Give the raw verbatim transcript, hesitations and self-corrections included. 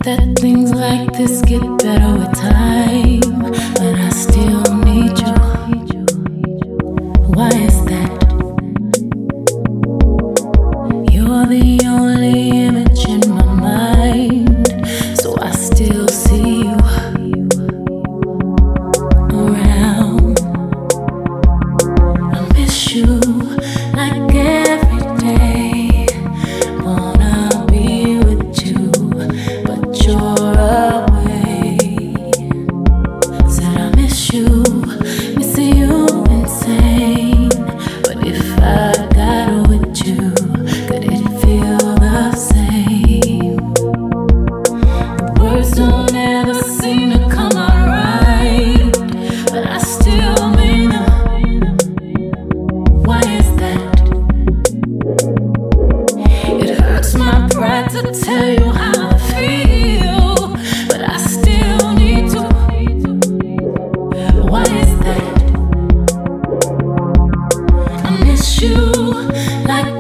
that things like this get better with time, but I still need you. Why is that? You're the only image in my mind, so I still see you around. I miss you like every day. Wanna be with you, but you're away. Said I miss you, miss you insane. But if I got with you, could it feel the same? Words don't ever seem to come out right, but I still mean them. Why is that? It hurts my pride to tell you how I feel, but I still need to. Why is that? I miss you like